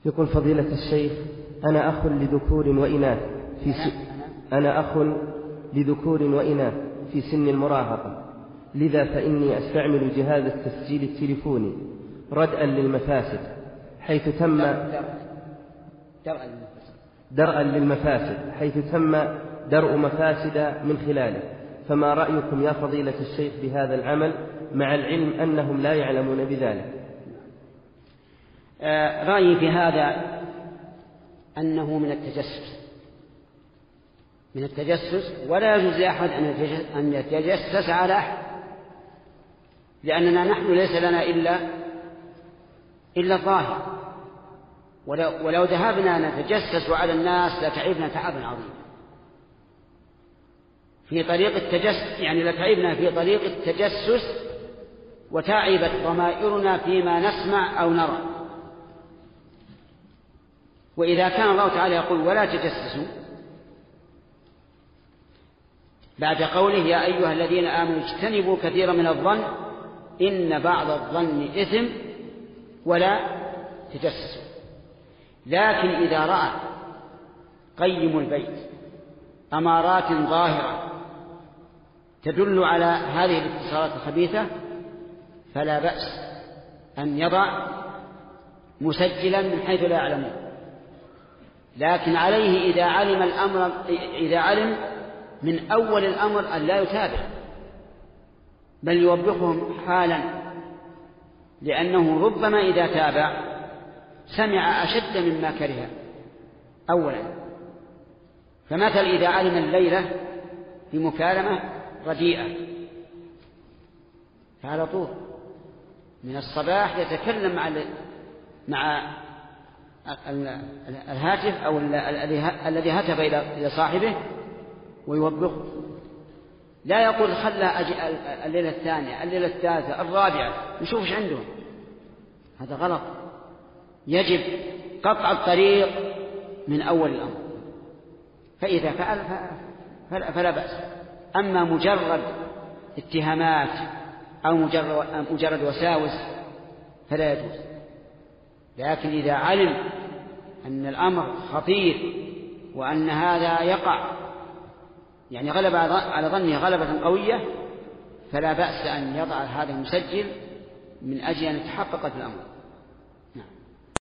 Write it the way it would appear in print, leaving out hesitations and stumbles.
يقول فضيلة الشيخ: أنا أخ لذكور وإناث أنا أخ لذكور وإناث في سن المراهقة، لذا فإني أستعمل جهاز التسجيل التليفوني ردءا للمفاسد، حيث تم درءا للمفاسد حيث تم درء مفاسد من خلاله، فما رأيكم يا فضيلة الشيخ بهذا العمل مع العلم أنهم لا يعلمون بذلك؟ رأيي في هذا أنه من التجسس، ولا يجوز لأحد أن يتجسس على أحد، لأننا نحن ليس لنا إلا الظاهر، ولو ذهبنا نتجسس على الناس لتعبنا تعبا عظيما في طريق التجسس، يعني لتعبنا في طريق التجسس وتعبت ضمائرنا فيما نسمع أو نرى. وإذا كان الله تعالى يقول ولا تجسسوا بعد قوله يا أيها الذين آمنوا اجتنبوا كثيرا من الظن إن بعض الظن إثم ولا تجسسوا، لكن إذا رأى قيم البيت أمارات ظاهرة تدل على هذه الاتصالات الخبيثة فلا بأس أن يضع مسجلا من حيث لا يعلمون، لكن عليه إذا علم من أول الأمر أن لا يتابع، بل يوبخهم حالا، لأنه ربما إذا تابع سمع أشد مما كره أولا. فمثل إذا علم الليلة في مكالمة رديئة فعلى طول من الصباح يتكلم مع الهاتف أو الذي هتف إلى صاحبه ويوبخه، لا يقول خلها أجي الليلة الثانية الليلة الثالثة الرابعة نشوفش عندهم، هذا غلط. يجب قطع الطريق من أول الأمر، فإذا فعل فلا بأس. أما مجرد اتهامات أو مجرد وساوس فلا يجوز، لكن إذا علم أن الأمر خطير وأن هذا يقع يعني غلب على ظنه غلبة قوية فلا بأس أن يضع هذا المسجل من أجل أن يتحقق في الأمر.